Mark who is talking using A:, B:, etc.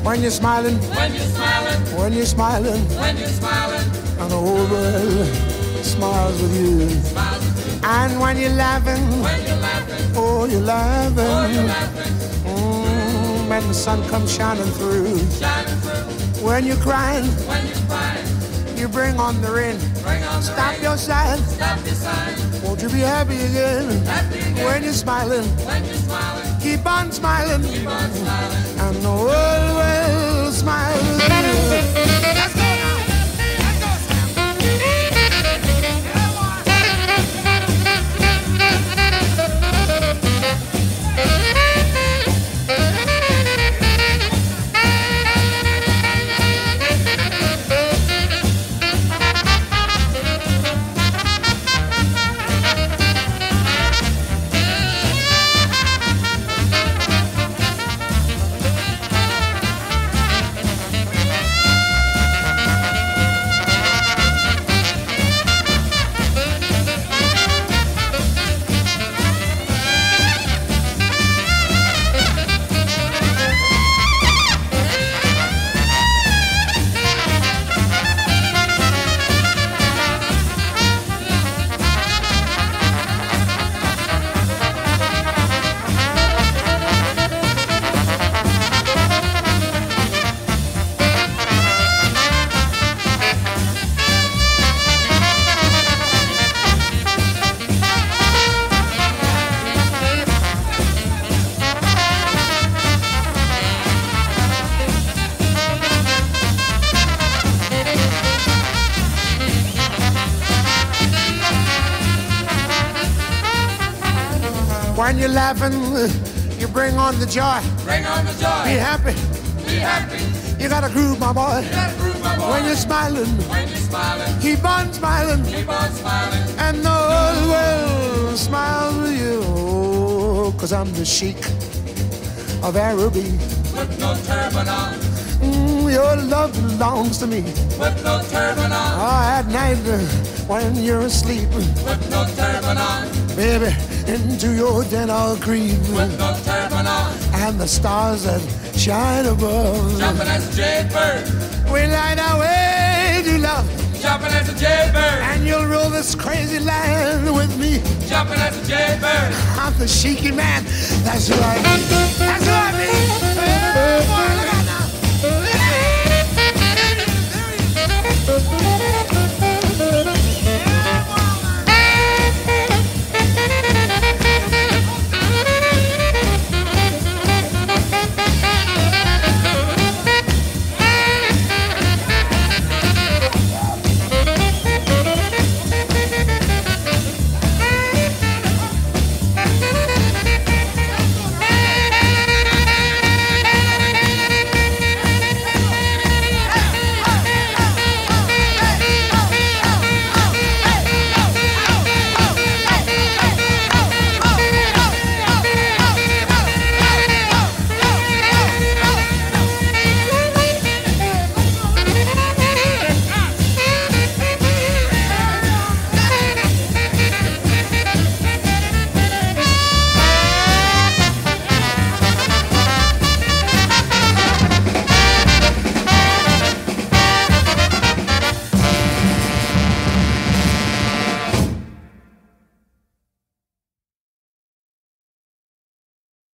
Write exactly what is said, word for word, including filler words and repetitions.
A: When you're smiling,
B: when you're smiling,
A: when you're smiling,
B: when you're smiling,
A: and the whole world smiles with you.
B: smiles with you.
A: And when you're laughing,
B: When you're laughing,
A: oh, you're laughing.
B: oh, you're laughing,
A: Mm, when the sun comes shining through.
B: shining through.
A: When you're crying,
B: When you're crying,
A: you bring on the rain.
B: bring on the
A: Stop
B: rain.
A: your sighing.
B: Stop your sign.
A: Won't you be happy again?
B: Happy again.
A: When you're smiling,
B: When you're smiling,
A: keep on smiling.
B: keep on smiling.
A: And the world will smile with you. Let's go now. Let's go, Sam. Yeah, boy. When you're laughing, you bring on the joy.
B: Bring on the
A: Be
B: joy.
A: happy.
B: Be happy.
A: You gotta groove, my boy.
B: You gotta groove, my boy.
A: When you're smiling,
B: When you're smiling,
A: keep on smiling.
B: keep on smiling.
A: And the whole world smiles with you. Cause I'm the Sheik of Araby.
B: With no turban on,
A: Mm, your love belongs to me.
B: with no turban on,
A: Oh, at night uh, when you're asleep,
B: with no turban on,
A: baby, into your den I'll creep.
B: with no turban on.
A: And the stars that shine above,
B: Jumping as a jaybird,
A: we light our way to love.
B: jumping as a jaybird,
A: And you'll rule this crazy land with me.
B: jumping as a jaybird.
A: I'm the Sheiky man. That's who I be. That's who I be.